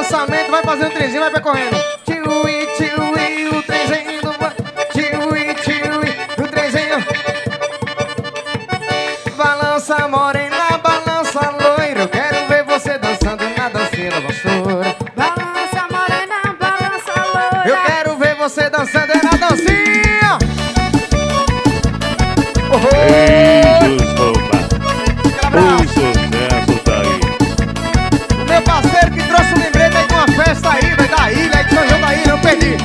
lançamento, vai fazer um trenzinho, vai percorrendo. Tchui, tchui, o trenzinho do... Tchui, tchui, o trenzinho. Balança morena, balança loira, eu quero ver você dançando na dancinha da vassoura. Balança morena, balança loira, Eu quero ver você dançando na dancinha. Beijos roubados. O sucesso tá aí. Meu parceiro que trouxe um lembrete aí de uma festa aí, vai da ilha, aí de São João da Ilha, não perdi.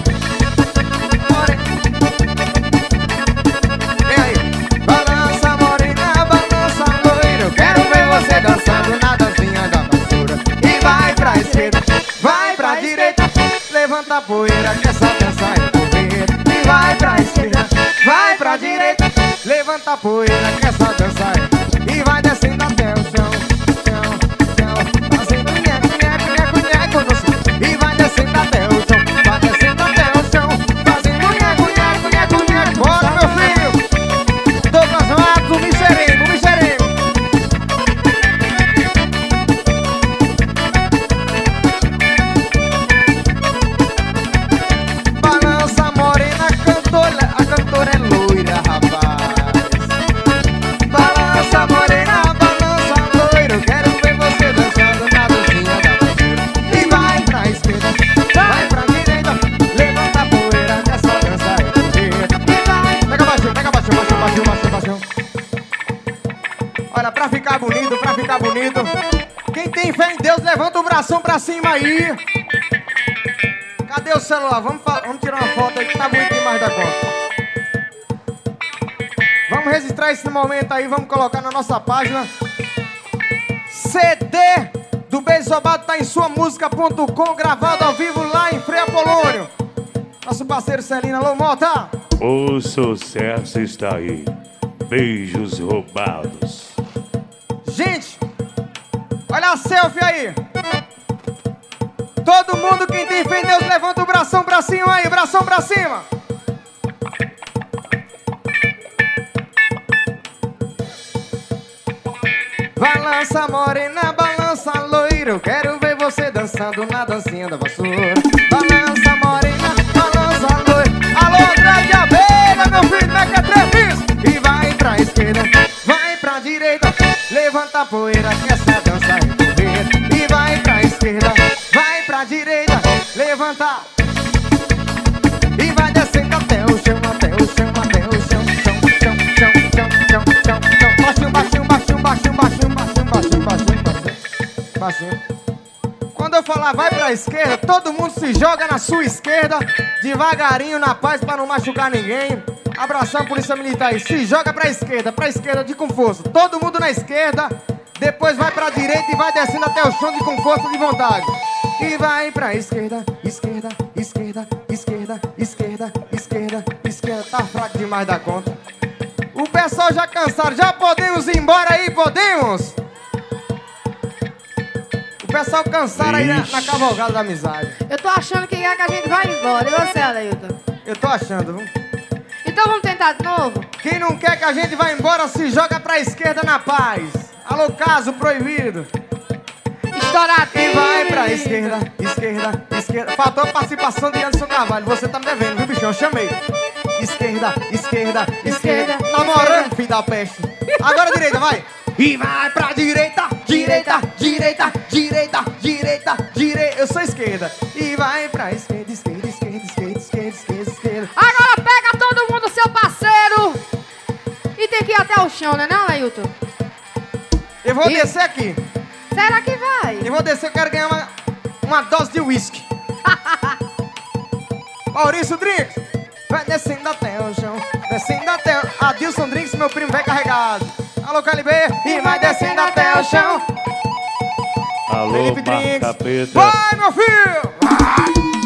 Vem aí. Balança morena, balança loira, eu quero ver você dançando na dancinha da vassoura. E vai pra esquerda, vai pra direita, levanta a poeira que essa dança é correr. E vai pra esquerda, vai pra direita, levanta a poeira que essa dança é. E vai descendo até o chão, chão, chão, fazendo nheco, nheco, nheco, nheco no chão. E vai descendo até o chão, vai descendo até o chão, fazendo nheco, nheco, nheco, nheco. Bora, meu filho! Douglas Matos, o Micherengo, o Micherengo. Balança morena, a cantora é loira, rapaz. Balança morena, balança loira, eu quero ver você dançando na dancinha da vassoura. E vai pra esquerda, vai pra direita, levanta a poeira nessa dança é correr. E vai, pega baixinho, baixinho, baixinho, baixinho, baixinho. Olha, pra ficar bonito, quem tem fé em Deus, levanta o bração pra cima aí. Cadê o celular? Vamos tirar uma foto aí que tá bonito demais da conta. Vamos registrar esse momento aí, vamos colocar na nossa página. CD do Beijo Roubado tá em suamusica.com, gravado ao vivo lá em Frei Apolônio. Nosso parceiro Celina, alô Mota. O sucesso está aí. Beijos roubados. Gente, olha a selfie aí. Todo mundo, quem tem fé em Deus, levanta o bração pra cima aí, bração pra cima. Balança morena, balança loira, eu quero ver você dançando na dancinha da vassoura. Balança morena, balança loira. Alô, André de Abelha, meu filho, como é que é três? E vai pra esquerda, vai pra direita, levanta a poeira que essa dança é correr. E vai pra esquerda, vai pra direita, levanta. E vai descendo até o chão, até o chão, até o chão, chão, chão, chão, chão, chão, chão, chão. Baixinho, baixinho, baixinho, baixinho, baixinho, baixinho, baixinho, baixinho, baixinho, baixinho. Quando eu falar vai pra esquerda, todo mundo se joga na sua esquerda, devagarinho, na paz, pra não machucar ninguém. Abração, polícia militar aí. Se joga pra esquerda de com força. Todo mundo na esquerda, depois vai pra direita e vai descendo até o chão de com força de vontade. E vai pra esquerda, esquerda, esquerda, esquerda, esquerda, esquerda, esquerda. Tá fraco demais da conta. O pessoal já cansaram, já podemos ir embora aí, podemos? O pessoal cansaram aí na cavalgada da amizade. Eu tô achando que a gente vai embora. E você, Adailton? Eu tô achando, viu? Então vamos tentar de novo? Quem não quer que a gente vá embora, se joga pra esquerda na paz. Alô, caso proibido. Estouradinho. E vai pra esquerda, esquerda, esquerda. Faltou a participação de Anderson Carvalho. Você tá me devendo, viu, bichão? Eu chamei. Esquerda, esquerda, esquerda. Namorando, filho da peste. Agora direita, vai. E vai pra direita, direita, direita, direita, direita, direita. Eu sou esquerda. E vai pra esquerda, esquerda, esquerda, esquerda, esquerda, esquerda, esquerda. Agora pega todo mundo, seu parceiro. E tem que ir até o chão, né não, Ailton? Eu vou descer aqui. Será que vai? Eu vou descer, eu quero ganhar uma dose de uísque. Maurício Drinks, vai descendo até o chão, descendo até o... Adilson Drinks, meu primo, vai carregado. Alô, Calibre, e vai descendo até o chão. Alô, Felipe Drinks, Marca Preta. vai, meu filho!